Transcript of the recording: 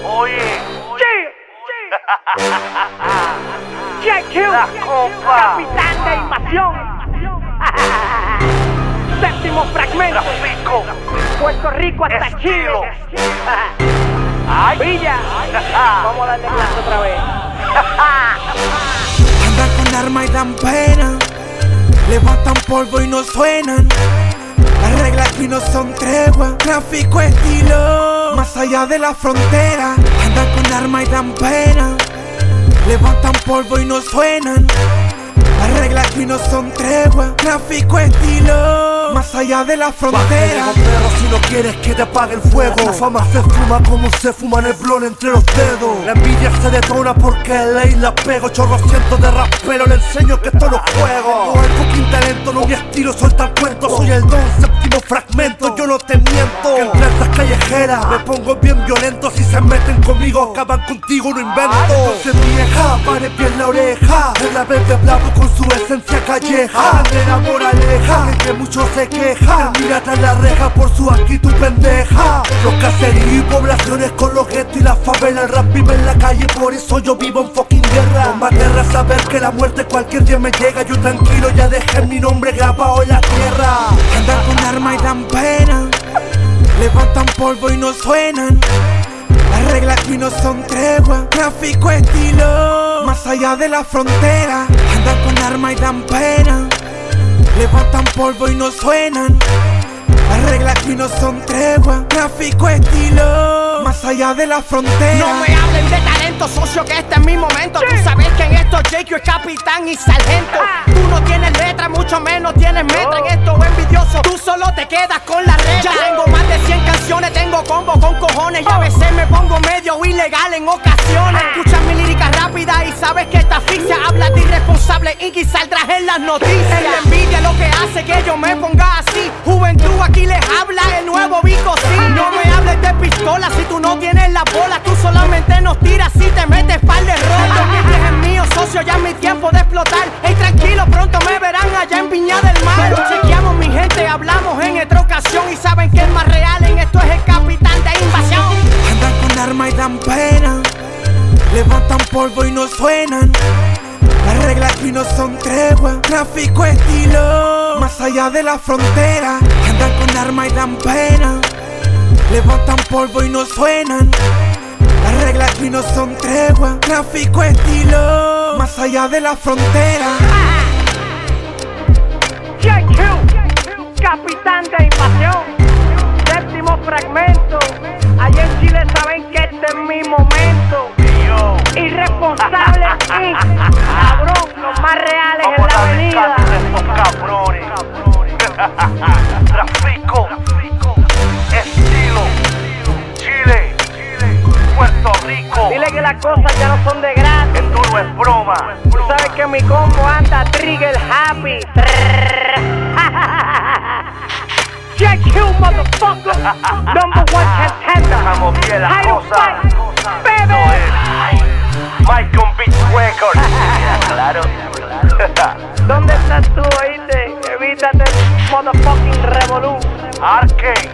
Oye, JQ, la copa, capitán de invasión. Séptimo fragmento, Trafico, Puerto Rico hasta Estilo. Chile. ay, Villa, vamos a darle clase otra vez. Andan con arma y dan pena, levantan polvo y no suenan. Las reglas aquí no son tregua, tráfico estilo, más allá de la frontera. Andan con arma y dan pena, levantan polvo y no suenan. Las reglas aquí no son tregua, tráfico estilo, más allá de la frontera. Pero si no quieres que te apague el fuego, la fama se fuma como se fuma el blon entre los dedos. La envidia se detona porque de ley la pego. Chorro cientos de rapero, le enseño que esto no es juego. No el fucking talento, no mi estilo, suelta el cuento. Soy el don, séptimo fragmento, yo no te miento. Que en plantas callejeras me pongo bien violento. Si se meten conmigo, acaban contigo, no invento. Entonces vieja, pare bien la oreja. El la verde bravo con su esencia calleja. De la moraleja, en que muchos se queja. Mira tras la reja por su actitud pendeja. Los caseríos y poblaciones con los guetos y la favela. El rap vive en la calle, por eso yo vivo en fucking guerra. Con más guerra saber que la muerte cualquier día me llega. Yo tranquilo ya dejé mi nombre grabado en la tierra. Andan con arma y dan pena, levantan polvo y no suenan. Las reglas aquí no son tregua, tráfico estilo, más allá de la frontera. Andan con arma y dan pena, levantan polvo y no suenan. Las reglas aquí no son tregua, tráfico estilo, más allá de la frontera. No me hablen de talento, socio, que este es mi momento. Tú sabes que en esto JQ es capitán y sargento. Tú no tienes letra, mucho menos tienes metra. En esto envidioso, tú solo te quedas con la red. Ya tengo más de 100 canciones, tengo combo con cojones. Y a veces me pongo medio ilegal en ocasiones. Escuchas mi lírica rápida y sabes que esta asfixia. Hablas de irresponsable y saldrás en las noticias. Es la envidia lo que hace que yo me ponga así. Juventud aquí les habla el nuevo Vico, sí. No me hables de pistola si tú no tienes la bola. Tú solamente nos tiras si te metes par de rola. 2010 es mío, socio, ya es mi tiempo de explotar. Ey, tranquilo, pronto me verán allá en Viña del Mar. Pero chequeamos, mi gente, hablamos en otra ocasión. Y saben que el más real en esto es el capitán de invasión. Andan con arma y dan pena, levantan polvo y no suenan. Las reglas aquí no son tregua, tráfico estilo, más allá de la frontera. Andan con arma y dan pena, levantan polvo y no suenan. Las reglas aquí no son tregua, tráfico estilo, más allá de la frontera. JQ, capitán de invasión, séptimo fragmento. Allá en Chile saben que este es mi momento. Irresponsable y cabrón, los más reales en la avenida. estos cabrones. Trafico, estilo, Chile, Puerto Rico. Dile que las cosas ya no son de gratis. Esto no es broma. Tú sabes que mi combo anda trigger happy. JQ, motherfucker, number one contender. Dejamos bien las How you cosas. fight, baby? Mike on Beat Records. Claro. ¿Dónde estás tú, oíste? Evítate el motherfucking revolú. Arcade.